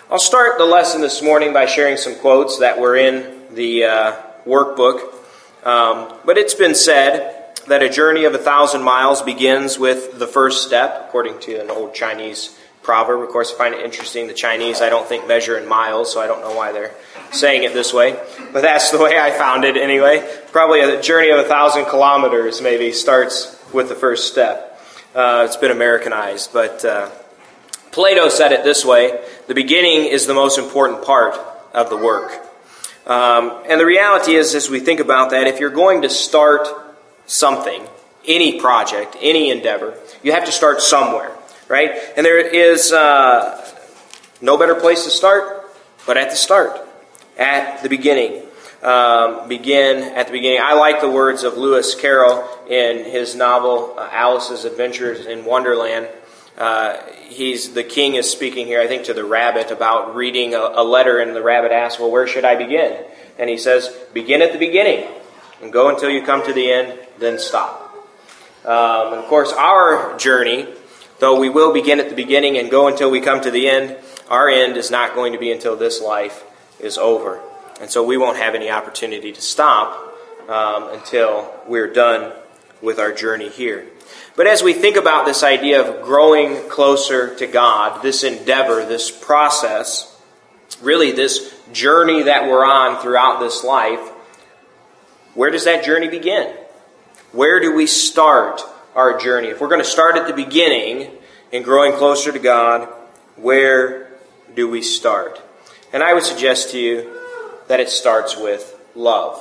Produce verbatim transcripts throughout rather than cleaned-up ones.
I'll start the lesson this morning by sharing some quotes that were in the uh, workbook. Um, but it's been said that a journey of a thousand miles begins with the first step, according to an old Chinese proverb. Of course, I find it interesting. The Chinese, I don't think, measure in miles, so I don't know why they're saying it this way. But that's the way I found it anyway. Probably a journey of a thousand kilometers maybe starts with the first step. Uh, it's been Americanized, but uh, Plato said it this way: the beginning is the most important part of the work. Um, and the reality is, as we think about that, if you're going to start something, any project, any endeavor, you have to start somewhere, right? And there is uh, no better place to start but at the start, at the beginning. Um, begin at the beginning. I like the words of Lewis Carroll in his novel uh, Alice's Adventures in Wonderland. Uh, he's the king is speaking here, I think, to the rabbit about reading a, a letter, and the rabbit asks, well, where should I begin? And he says, begin at the beginning and go until you come to the end, then stop. Um, and of course, our journey, though we will begin at the beginning and go until we come to the end, our end is not going to be until this life is over. And so we won't have any opportunity to stop um, until we're done with our journey here. But as we think about this idea of growing closer to God, this endeavor, this process, really this journey that we're on throughout this life, where does that journey begin? Where do we start our journey? If we're going to start at the beginning in growing closer to God, where do we start? And I would suggest to you that it starts with love.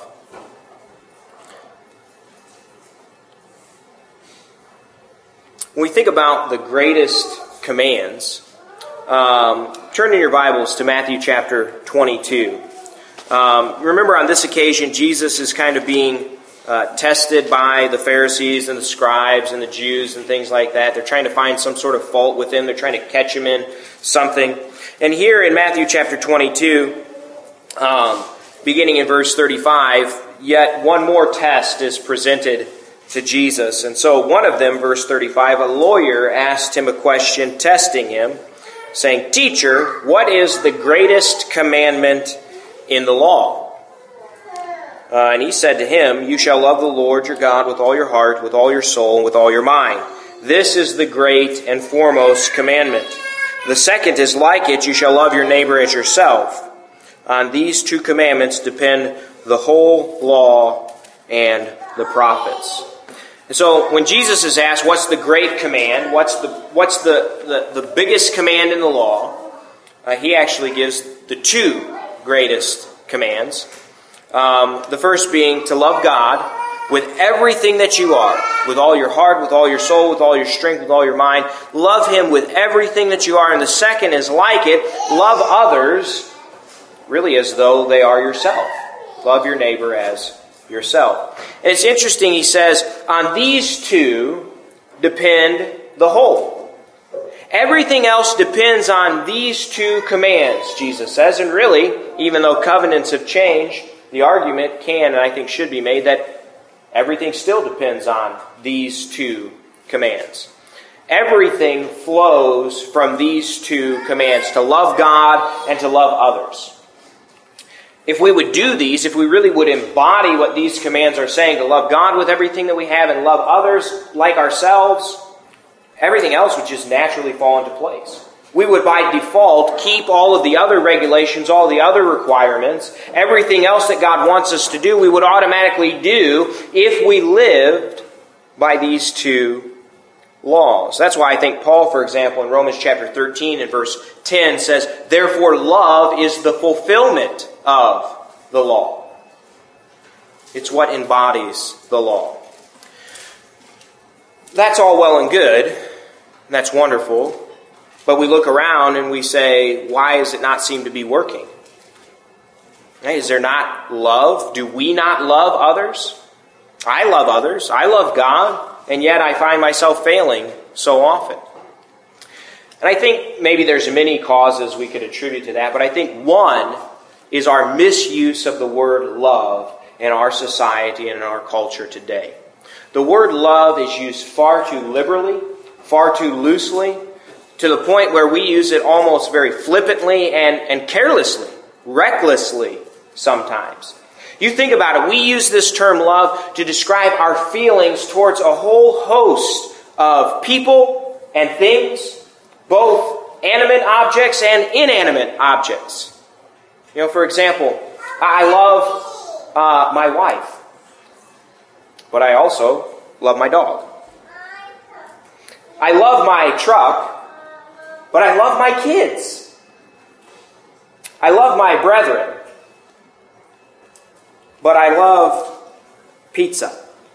When we think about the greatest commands, um, turn in your Bibles to Matthew chapter twenty-two. Um, remember, on this occasion, Jesus is kind of being uh, tested by the Pharisees and the scribes and the Jews and things like that. They're trying to find some sort of fault with him. They're trying to catch him in something. And here in Matthew chapter twenty-two, um, beginning in verse thirty-five, yet one more test is presented to Jesus. And so one of them, verse thirty-five, a lawyer asked him a question, testing him, saying, "Teacher, what is the greatest commandment in the law?" Uh, and he said to him, "You shall love the Lord your God with all your heart, with all your soul, and with all your mind. This is the great and foremost commandment. The second is like it, you shall love your neighbor as yourself. On these two commandments depend the whole law and the prophets." And so when Jesus is asked, what's the great command? What's the what's the, the, the biggest command in the law? Uh, he actually gives the two greatest commands. Um, the first being to love God with everything that you are, with all your heart, with all your soul, with all your strength, with all your mind. Love Him with everything that you are. And the second is like it, love others really as though they are yourself. Love your neighbor as yourself. And it's interesting, he says, on these two depend the whole. Everything else depends on these two commands, Jesus says. And really, even though covenants have changed, the argument can and I think should be made that everything still depends on these two commands. Everything flows from these two commands, to love God and to love others. If we would do these, if we really would embody what these commands are saying, to love God with everything that we have and love others like ourselves, everything else would just naturally fall into place. We would by default keep all of the other regulations, all the other requirements, everything else that God wants us to do, we would automatically do if we lived by these two laws. That's why I think Paul, for example, in Romans chapter thirteen and verse ten says, "Therefore love is the fulfillment of the law." It's what embodies the law. That's all well and good. And that's wonderful. But we look around and we say, why does it not seem to be working? Hey, is there not love? Do we not love others? I love others. I love God. And yet I find myself failing so often. And I think maybe there's many causes we could attribute to that. But I think one is our misuse of the word love in our society and in our culture today. The word love is used far too liberally, far too loosely, to the point where we use it almost very flippantly and, and carelessly, recklessly sometimes. You think about it, we use this term love to describe our feelings towards a whole host of people and things, both animate objects and inanimate objects. You know, for example, I love uh, my wife, but I also love my dog. I love my truck, but I love my kids. I love my brethren, but I love pizza.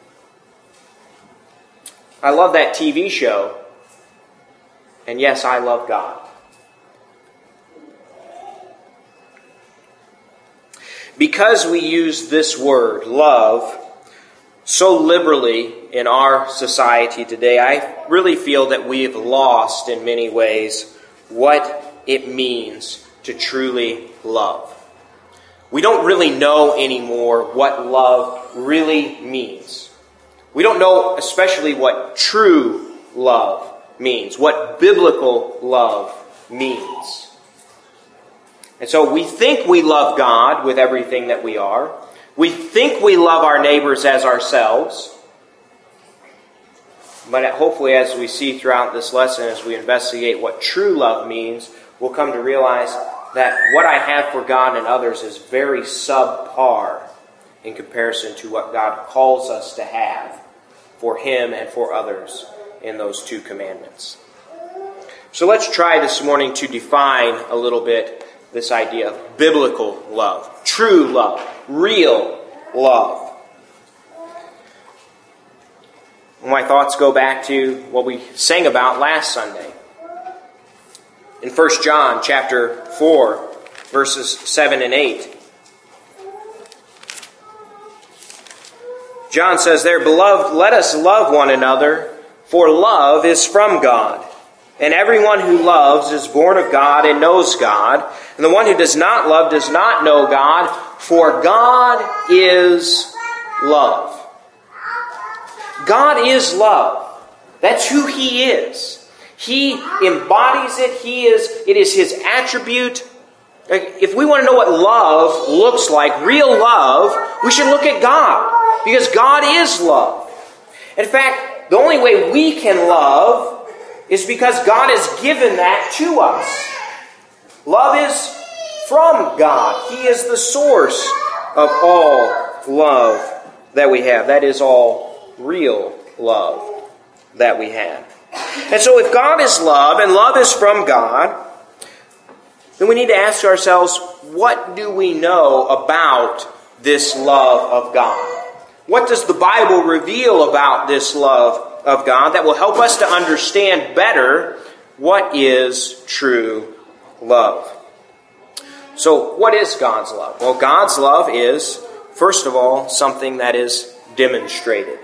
I love that T V show, and yes, I love God. Because we use this word, love, so liberally in our society today, I really feel that we've lost in many ways what it means to truly love. We don't really know anymore what love really means. We don't know especially what true love means, what biblical love means. And so we think we love God with everything that we are. We think we love our neighbors as ourselves. But hopefully as we see throughout this lesson, as we investigate what true love means, we'll come to realize that what I have for God and others is very subpar in comparison to what God calls us to have for Him and for others in those two commandments. So let's try this morning to define a little bit this idea of biblical love, true love, real love. My thoughts go back to what we sang about last Sunday. In First John chapter four, verses seven and eight. John says there, "Beloved, let us love one another, for love is from God. And everyone who loves is born of God and knows God. And the one who does not love does not know God, for God is love." God is love. That's who He is. He embodies it. He is. It is His attribute. If we want to know what love looks like, real love, we should look at God, because God is love. In fact, the only way we can love is because God has given that to us. Love is from God. He is the source of all love that we have. That is all real love that we have. And so if God is love and love is from God, then we need to ask ourselves, what do we know about this love of God? What does the Bible reveal about this love of God that will help us to understand better what is true love? So what is God's love? Well, God's love is, first of all, something that is demonstrated.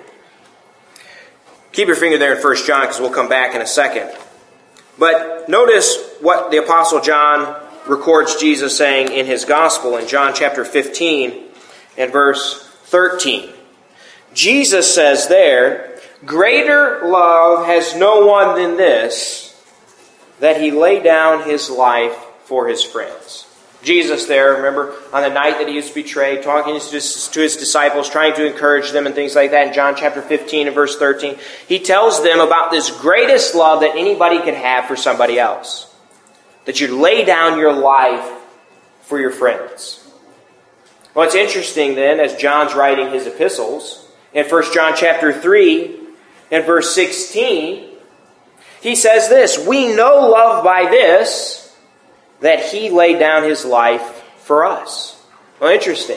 Keep your finger there in First John, because we'll come back in a second. But notice what the Apostle John records Jesus saying in his Gospel in John chapter fifteen and verse thirteen. Jesus says there, "Greater love has no one than this, that He lay down His life for His friends." Jesus there, remember, on the night that He was betrayed, talking to His, to his disciples, trying to encourage them and things like that. In John chapter fifteen and verse thirteen, He tells them about this greatest love that anybody could have for somebody else. That you lay down your life for your friends. Well, it's interesting then, as John's writing his epistles, in First John chapter three and verse sixteen, he says this, "We know love by this, that He laid down His life for us." Well, interesting.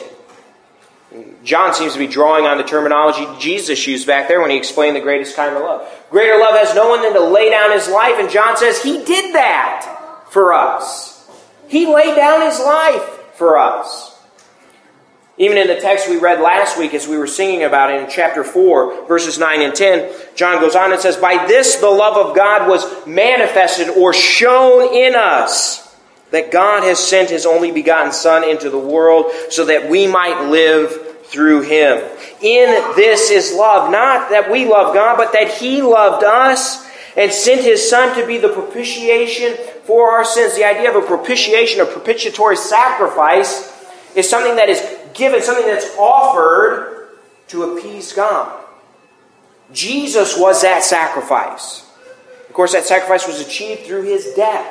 John seems to be drawing on the terminology Jesus used back there when he explained the greatest kind of love. Greater love has no one than to lay down his life, and John says He did that for us. He laid down His life for us. Even in the text we read last week as we were singing about it in chapter four, verses nine and ten, John goes on and says, "By this the love of God was manifested or shown in us, that God has sent His only begotten Son into the world so that we might live through Him. In this is love, not that we love God, but that He loved us and sent His Son to be the propitiation for our sins. The idea of a propitiation, a propitiatory sacrifice, is something that is given, something that's offered to appease God. Jesus was that sacrifice. Of course, that sacrifice was achieved through His death.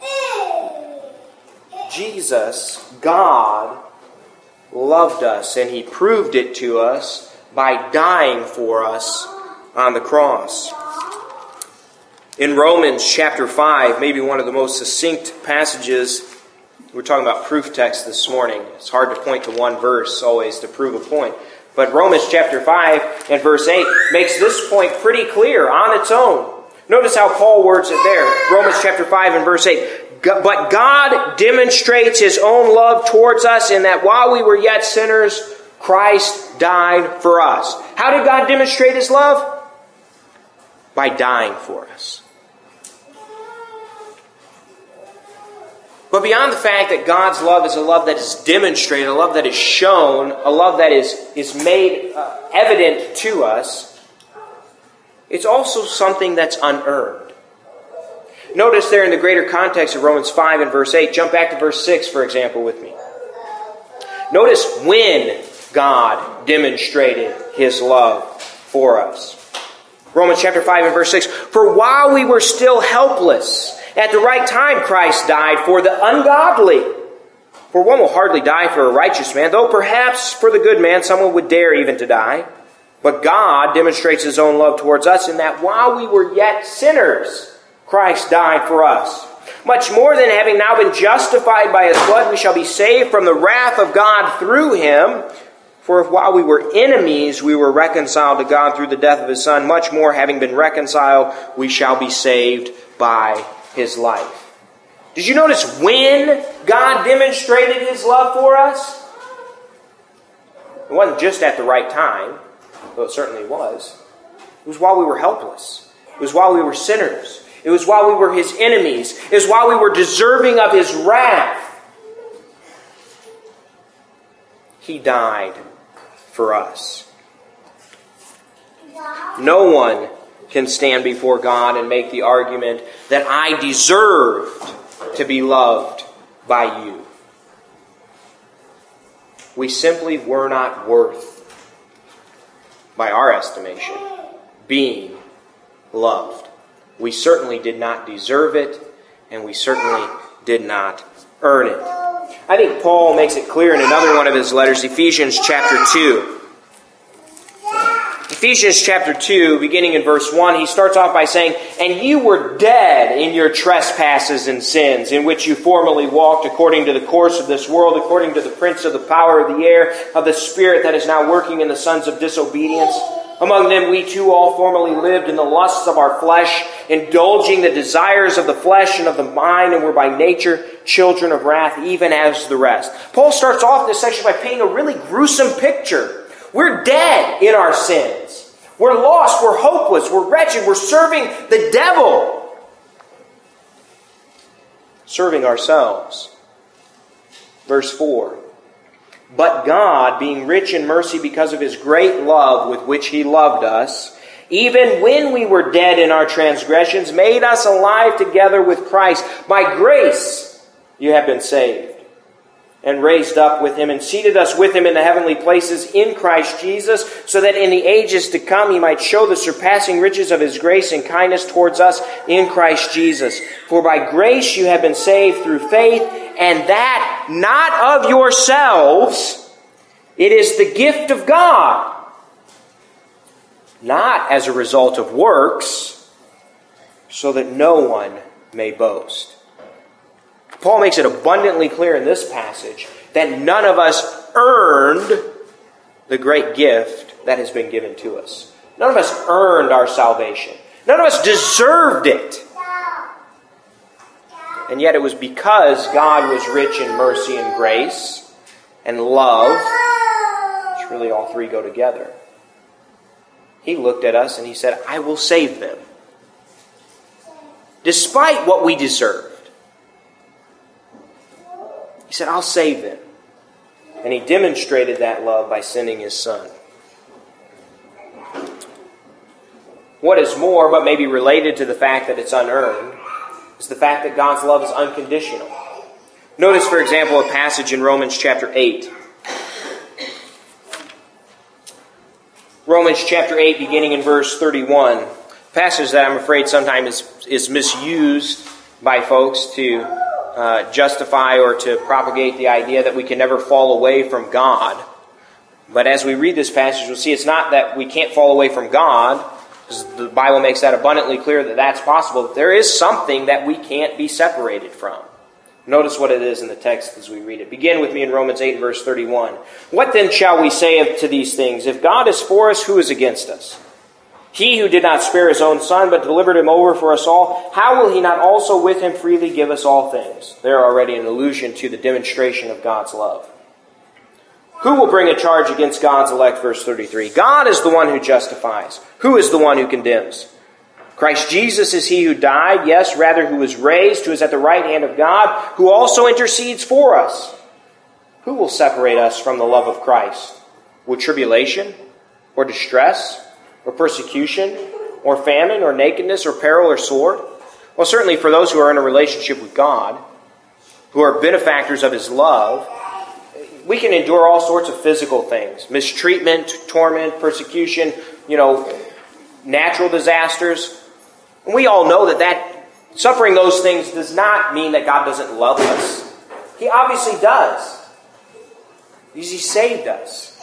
Jesus, God, loved us, and He proved it to us by dying for us on the cross. In Romans chapter five, maybe one of the most succinct passages, we're talking about proof text this morning. It's hard to point to one verse always to prove a point. But Romans chapter five and verse eight makes this point pretty clear on its own. Notice how Paul words it there. Romans chapter five and verse eight. But God demonstrates His own love towards us in that while we were yet sinners, Christ died for us. How did God demonstrate His love? By dying for us. But beyond the fact that God's love is a love that is demonstrated, a love that is shown, a love that is, is made uh, evident to us, it's also something that's unearned. Notice there in the greater context of Romans five and verse eight, jump back to verse six, for example, with me. Notice when God demonstrated His love for us. Romans chapter five and verse six. For while we were still helpless, at the right time Christ died for the ungodly. For one will hardly die for a righteous man, though perhaps for the good man someone would dare even to die. But God demonstrates His own love towards us in that while we were yet sinners, Christ died for us. Much more than having now been justified by His blood, we shall be saved from the wrath of God through Him. For if while we were enemies, we were reconciled to God through the death of His Son, much more, having been reconciled, we shall be saved by His life. Did you notice when God demonstrated His love for us? It wasn't just at the right time, though it certainly was. It was while we were helpless. It was while we were sinners. It was while we were His enemies. It was while we were deserving of His wrath. He died for us. No one can stand before God and make the argument that I deserved to be loved by you. We simply were not worth, by our estimation, being loved. We certainly did not deserve it, and we certainly did not earn it. I think Paul makes it clear in another one of his letters, Ephesians chapter two. Ephesians chapter two, beginning in verse one, he starts off by saying, And you were dead in your trespasses and sins, in which you formerly walked according to the course of this world, according to the prince of the power of the air, of the spirit that is now working in the sons of disobedience. Among them we too all formerly lived in the lusts of our flesh, indulging the desires of the flesh and of the mind, and were by nature children of wrath, even as the rest. Paul starts off this section by painting a really gruesome picture. We're dead in our sins. We're lost. We're hopeless. We're wretched. We're serving the devil. Serving ourselves. Verse four. But God, being rich in mercy because of His great love with which He loved us, even when we were dead in our transgressions, made us alive together with Christ. By grace you have been saved, and raised up with Him, and seated us with Him in the heavenly places in Christ Jesus, so that in the ages to come He might show the surpassing riches of His grace and kindness towards us in Christ Jesus. For by grace you have been saved through faith, and that not of yourselves, it is the gift of God, not as a result of works, so that no one may boast. Paul makes it abundantly clear in this passage that none of us earned the great gift that has been given to us. None of us earned our salvation. None of us deserved it. And yet it was because God was rich in mercy and grace and love, which really all three go together. He looked at us and He said, I will save them. Despite what we deserved. He said, I'll save them. And He demonstrated that love by sending His Son. What what is more, but maybe related to the fact that it's unearned, is the fact that God's love is unconditional. Notice, for example, a passage in Romans chapter eight. Romans chapter eight, beginning in verse thirty-one. A passage that I'm afraid sometimes is, is misused by folks to uh, justify or to propagate the idea that we can never fall away from God. But as we read this passage, we'll see it's not that we can't fall away from God, because the Bible makes that abundantly clear that that's possible. There is something that we can't be separated from. Notice what it is in the text as we read it. Begin with me in Romans eight, verse thirty-one. What then shall we say to these things? If God is for us, who is against us? He who did not spare his own Son, but delivered him over for us all, how will he not also with him freely give us all things? There already an allusion to the demonstration of God's love. Who will bring a charge against God's elect? Verse thirty-three. God is the one who justifies. Who is the one who condemns? Christ Jesus is he who died, yes, rather who was raised, who is at the right hand of God, who also intercedes for us. Who will separate us from the love of Christ? Will tribulation, or distress, or persecution, or famine, or nakedness, or peril, or sword? Well, certainly for those who are in a relationship with God, who are benefactors of his love, we can endure all sorts of physical things. Mistreatment, torment, persecution, you know, natural disasters. And we all know that, that suffering those things does not mean that God doesn't love us. He obviously does. Because he saved us.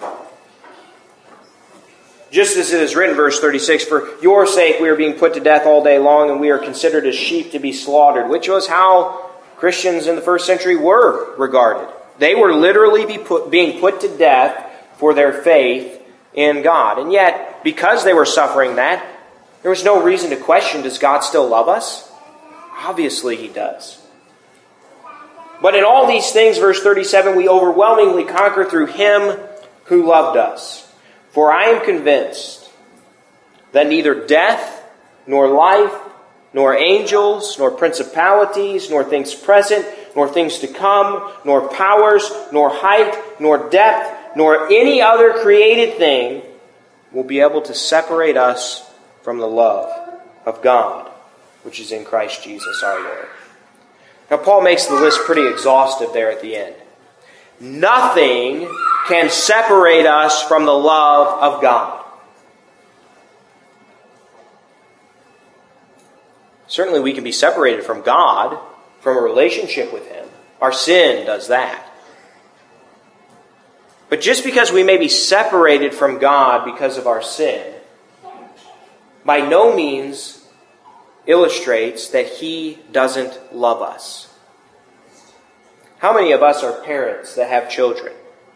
Just as it is written, verse thirty-six, for your sake we are being put to death all day long, and we are considered as sheep to be slaughtered, which was how Christians in the first century were regarded. They were literally be put, being put to death for their faith in God. And yet, because they were suffering that, there was no reason to question, does God still love us? Obviously he does. But in all these things, verse thirty-seven, we overwhelmingly conquer through him who loved us. For I am convinced that neither death, nor life, nor angels, nor principalities, nor things present, nor things to come, nor powers, nor height, nor depth, nor any other created thing will be able to separate us from the love of God, which is in Christ Jesus our Lord. Now, Paul makes the list pretty exhaustive there at the end. Nothing can separate us from the love of God. Certainly we can be separated from God, from a relationship with him. Our sin does that. But just because we may be separated from God because of our sin, by no means illustrates that he doesn't love us. How many of us are parents that have children?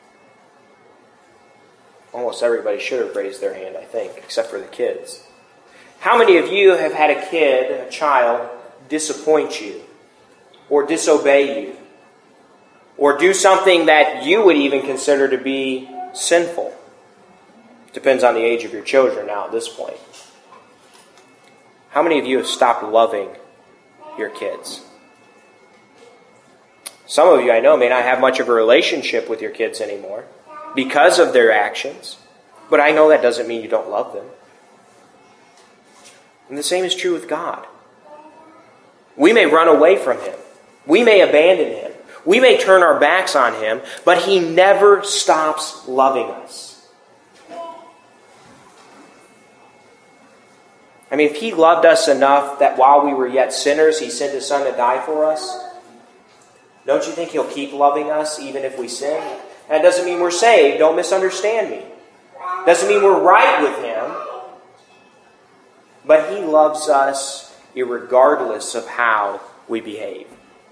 Almost everybody should have raised their hand, I think, except for the kids. How many of you have had a kid, a child, disappoint you, or disobey you, or do something that you would even consider to be sinful? Depends on the age of your children now at this point. How many of you have stopped loving your kids? Some of you, I know, may not have much of a relationship with your kids anymore because of their actions, but I know that doesn't mean you don't love them. And the same is true with God. We may run away from him. We may abandon him. We may turn our backs on him, but he never stops loving us. I mean, if he loved us enough that while we were yet sinners, he sent his Son to die for us, don't you think he'll keep loving us even if we sin? That doesn't mean we're saved. Don't misunderstand me. Doesn't mean we're right with him. But he loves us irregardless of how we behave.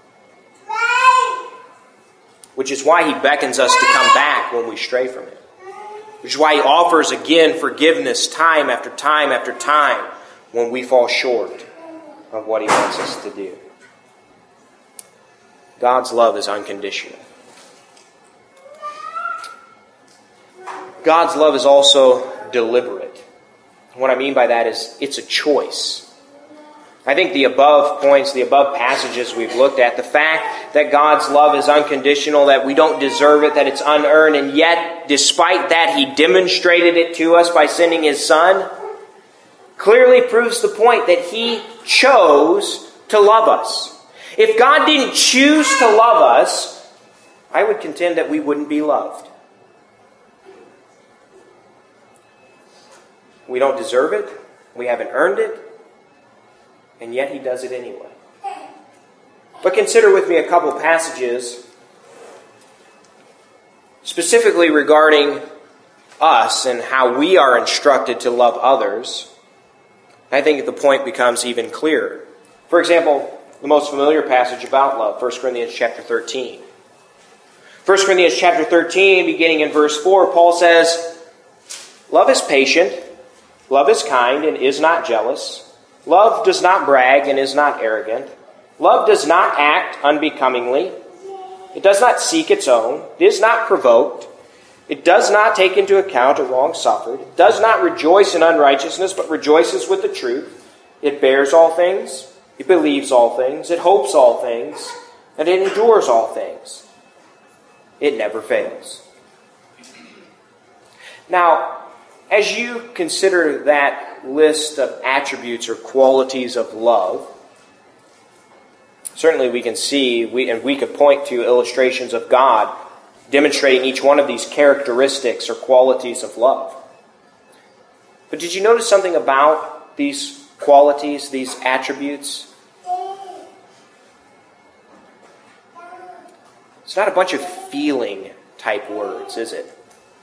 Which is why he beckons us to come back when we stray from him. Which is why he offers again forgiveness time after time after time when we fall short of what he wants us to do. God's love is unconditional. God's love is also deliberate. What I mean by that is it's a choice. I think the above points, the above passages we've looked at, the fact that God's love is unconditional, that we don't deserve it, that it's unearned, and yet, despite that, he demonstrated it to us by sending his Son, clearly proves the point that He chose to love us. If God didn't choose to love us, I would contend that we wouldn't be loved. We don't deserve it. We haven't earned it. And yet He does it anyway. But consider with me a couple passages specifically regarding us and how we are instructed to love others. I think the point becomes even clearer. For example, the most familiar passage about love, First Corinthians chapter thirteen. First Corinthians chapter thirteen, beginning in verse four, Paul says, "Love is patient, love is kind and is not jealous. Love does not brag and is not arrogant. Love does not act unbecomingly. It does not seek its own. It is not provoked. It does not take into account a wrong suffered. It does not rejoice in unrighteousness, but rejoices with the truth. It bears all things. It believes all things. It hopes all things. And it endures all things. It never fails." Now, as you consider that list of attributes or qualities of love, certainly we can see, we, and we could point to illustrations of God demonstrating each one of these characteristics or qualities of love. But did you notice something about these qualities, these attributes? It's not a bunch of feeling type words, is it?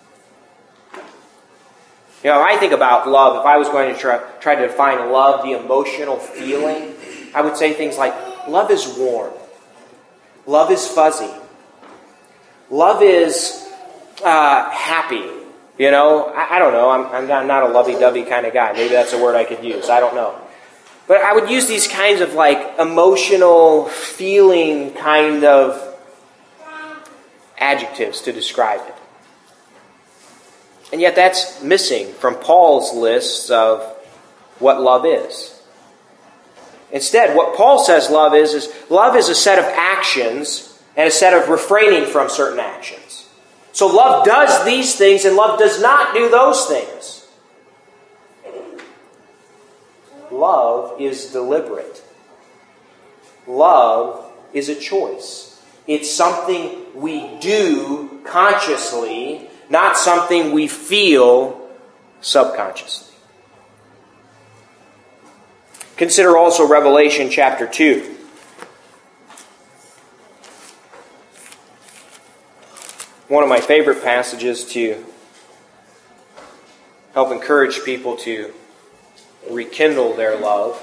You know, I think about love. If I was going to try, try to define love, the emotional feeling, I would say things like, love is warm. Love is fuzzy. Love is uh, happy. You know, I, I don't know. I'm, I'm not, not a lovey-dovey kind of guy. Maybe that's a word I could use. I don't know. But I would use these kinds of like emotional feeling kind of adjectives to describe it. And yet that's missing from Paul's lists of what love is. Instead, what Paul says love is, is love is a set of actions and a set of refraining from certain actions. So love does these things and love does not do those things. Love is deliberate. Love is a choice. It's something we do consciously, not something we feel subconsciously. Consider also Revelation chapter two. One of my favorite passages to help encourage people to rekindle their love.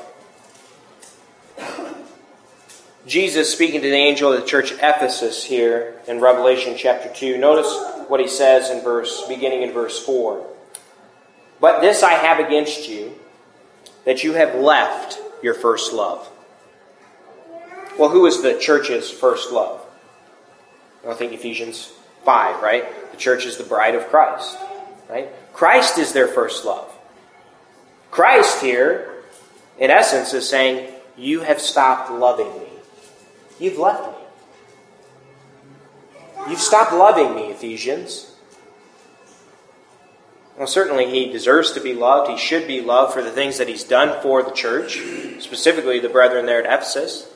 Jesus speaking to the angel of the church at Ephesus here in Revelation chapter two. Notice what he says in verse, beginning in verse four. "But this I have against you, that you have left your first love." Well, who is the church's first love? I think Ephesians five, right? The church is the bride of Christ, right? Christ is their first love. Christ here, in essence, is saying, you have stopped loving me. You've left me. You've stopped loving me, Ephesians. Well, certainly he deserves to be loved. He should be loved for the things that he's done for the church, specifically the brethren there at Ephesus.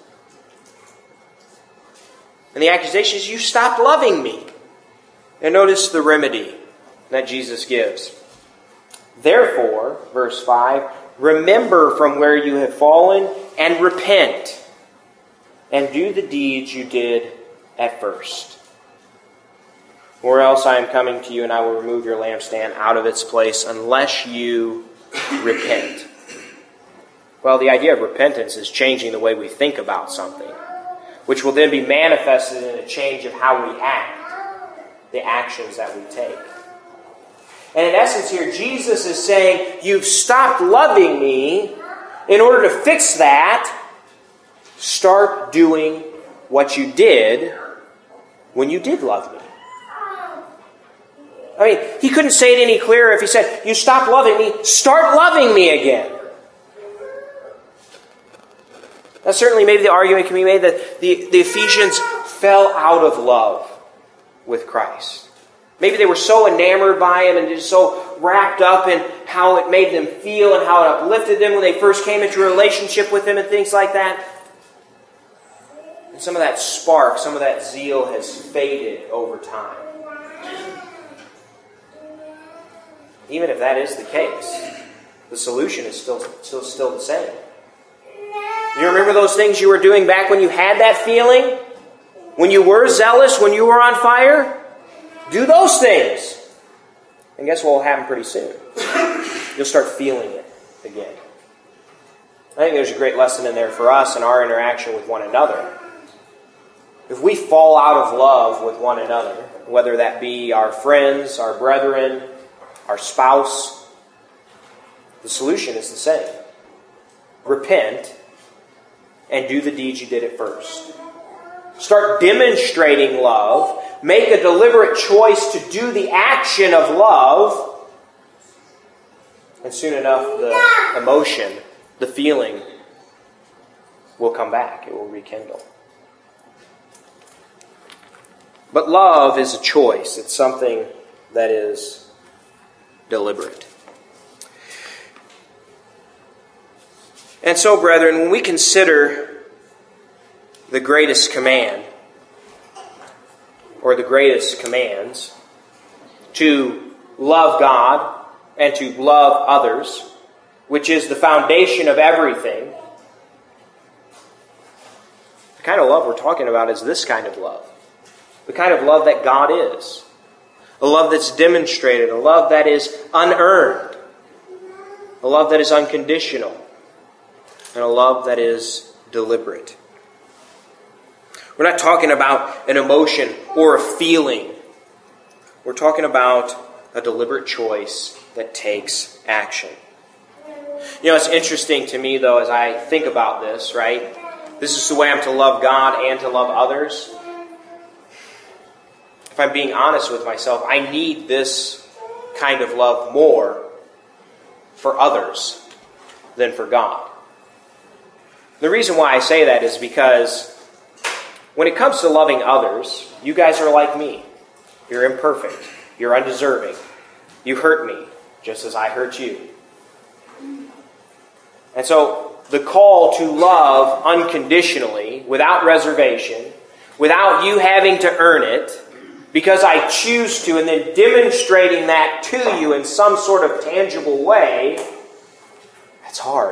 And the accusation is, you stopped loving me. And notice the remedy that Jesus gives. "Therefore," verse five, "remember from where you have fallen and repent and do the deeds you did at first. Or else I am coming to you and I will remove your lampstand out of its place unless you repent." Well, the idea of repentance is changing the way we think about something, which will then be manifested in a change of how we act, the actions that we take. And in essence here, Jesus is saying, you've stopped loving me. In order to fix that, start doing what you did when you did love me. I mean, he couldn't say it any clearer if he said, you stopped loving me, start loving me again. Now certainly maybe the argument can be made that the, the Ephesians fell out of love with Christ. Maybe they were so enamored by Him and just so wrapped up in how it made them feel and how it uplifted them when they first came into a relationship with Him and things like that. And some of that spark, some of that zeal has faded over time. Even if that is the case, the solution is still, still, still the same. You remember those things you were doing back when you had that feeling? When you were zealous, when you were on fire? Do those things. And guess what will happen pretty soon? You'll start feeling it again. I think there's a great lesson in there for us in our interaction with one another. If we fall out of love with one another, whether that be our friends, our brethren, our spouse, the solution is the same. Repent and do the deeds you did at first. Start demonstrating love. Make a deliberate choice to do the action of love. And soon enough, the emotion, the feeling will come back. It will rekindle. But love is a choice. It's something that is deliberate. And so, brethren, when we consider the greatest command, or the greatest commands, to love God and to love others, which is the foundation of everything, the kind of love we're talking about is this kind of love. The kind of love that God is. A love that's demonstrated. A love that is unearned. A love that is unconditional. And a love that is deliberate. We're not talking about an emotion or a feeling. We're talking about a deliberate choice that takes action. You know, it's interesting to me, though, as I think about this, right? This is the way I'm to love God and to love others. If I'm being honest with myself, I need this kind of love more for others than for God. The reason why I say that is because when it comes to loving others, you guys are like me. You're imperfect. You're undeserving. You hurt me just as I hurt you. And so the call to love unconditionally, without reservation, without you having to earn it, because I choose to, and then demonstrating that to you in some sort of tangible way, that's hard.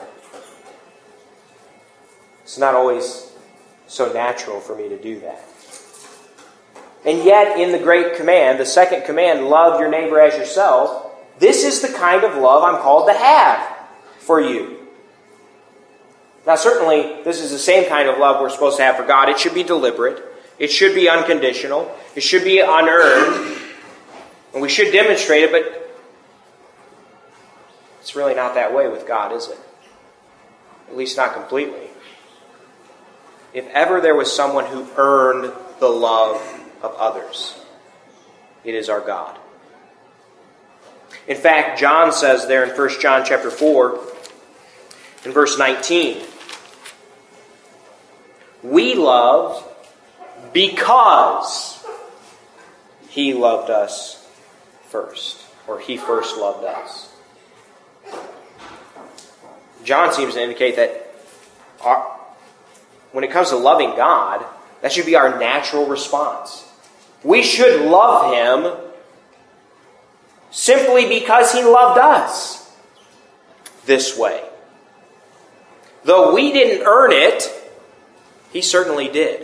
It's not always so natural for me to do that. And yet, in the great command, the second command, love your neighbor as yourself, this is the kind of love I'm called to have for you. Now, certainly, this is the same kind of love we're supposed to have for God. It should be deliberate. It should be unconditional. It should be unearned. And we should demonstrate it, but it's really not that way with God, is it? At least not completely. If ever there was someone who earned the love of others, it is our God. In fact, John says there in First John chapter four, in verse nineteen, we love because He loved us first, or He first loved us. John seems to indicate that our, when it comes to loving God, that should be our natural response. We should love Him simply because He loved us this way. Though we didn't earn it, He certainly did.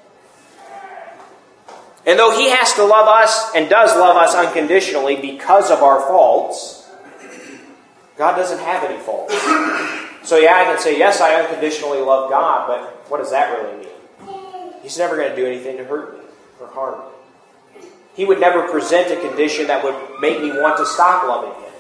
And though He has to love us and does love us unconditionally because of our faults, God doesn't have any faults. So yeah, I can say, yes, I unconditionally love God, but what does that really mean? He's never going to do anything to hurt me or harm me. He would never present a condition that would make me want to stop loving Him.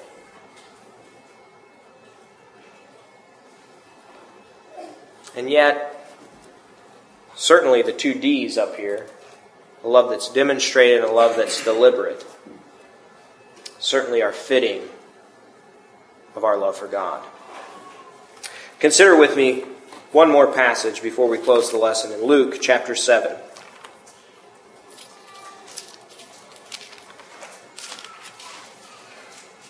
And yet, certainly the two D's up here, a love that's demonstrated and a love that's deliberate, certainly are fitting of our love for God. Consider with me one more passage before we close the lesson in Luke chapter seven.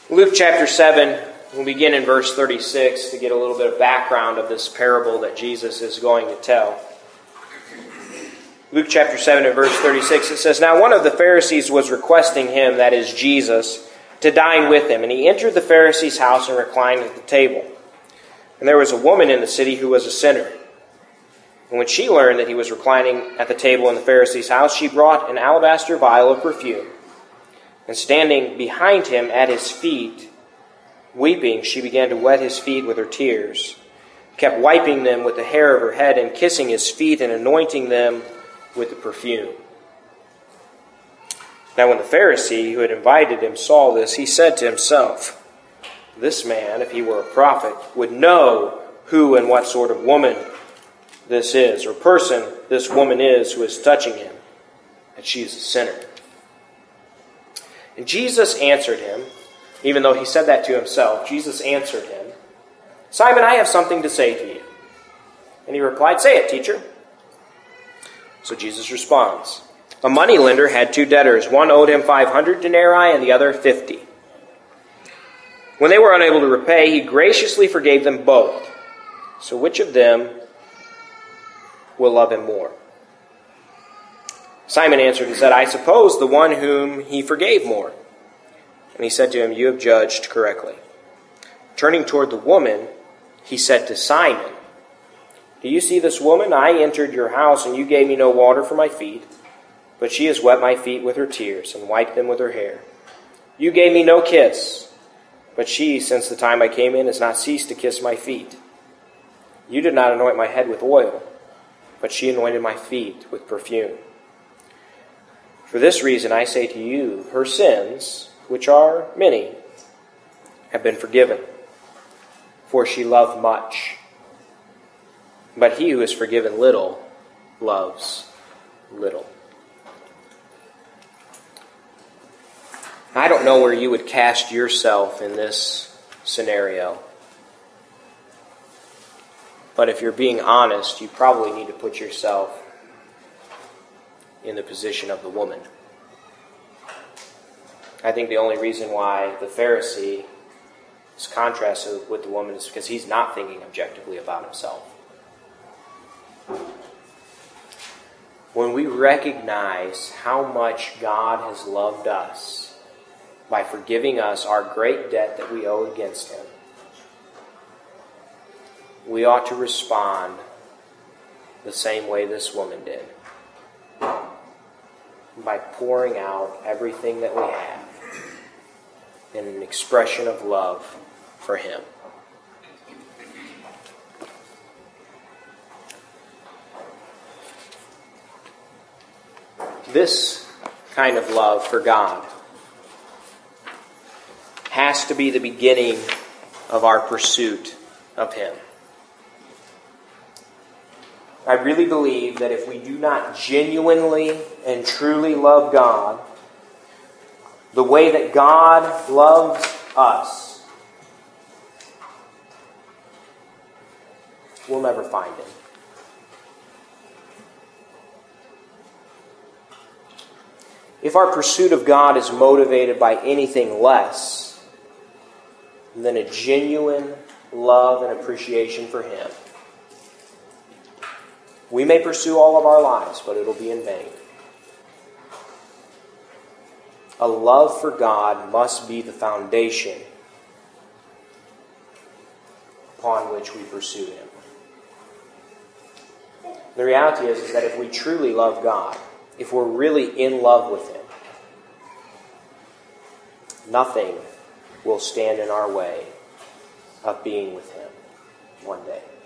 Luke chapter seven, we'll begin in verse thirty-six to get a little bit of background of this parable that Jesus is going to tell. Luke chapter seven and verse thirty-six, it says, "Now one of the Pharisees was requesting him," that is Jesus, "to dine with him. And he entered the Pharisee's house and reclined at the table. And there was a woman in the city who was a sinner. And when she learned that he was reclining at the table in the Pharisee's house, she brought an alabaster vial of perfume. And standing behind him at his feet, weeping, she began to wet his feet with her tears, kept wiping them with the hair of her head, and kissing his feet and anointing them with the perfume. Now when the Pharisee who had invited him saw this, he said to himself, 'This man, if he were a prophet, would know who and what sort of woman this is, or person this woman is who is touching him, that she is a sinner.' And Jesus answered him," even though he said that to himself, Jesus answered him, "Simon, I have something to say to you." And he replied, "Say it, teacher." So Jesus responds, "A moneylender had two debtors. One owed him five hundred denarii and the other fifty. When they were unable to repay, he graciously forgave them both. So which of them will love him more?" Simon answered and said, "I suppose the one whom he forgave more." And he said to him, "You have judged correctly." Turning toward the woman, he said to Simon, "Do you see this woman? I entered your house, and you gave me no water for my feet, but she has wet my feet with her tears and wiped them with her hair. You gave me no kiss, but she, since the time I came in, has not ceased to kiss my feet. You did not anoint my head with oil, but she anointed my feet with perfume. For this reason I say to you, her sins, which are many, have been forgiven, for she loved much. But he who is forgiven little loves little." I don't know where you would cast yourself in this scenario. But if you're being honest, you probably need to put yourself in the position of the woman. I think the only reason why the Pharisee is contrasted with the woman is because he's not thinking objectively about himself. When we recognize how much God has loved us by forgiving us our great debt that we owe against him, we ought to respond the same way this woman did, by pouring out everything that we have in an expression of love for him. This kind of love for God has to be the beginning of our pursuit of him. I really believe that if we do not genuinely and truly love God the way that God loves us, we'll never find him. If our pursuit of God is motivated by anything less than a genuine love and appreciation for him, we may pursue all of our lives, but it'll be in vain. A love for God must be the foundation upon which we pursue him. The reality is, is that if we truly love God, if we're really in love with him, nothing will stand in our way of being with him one day.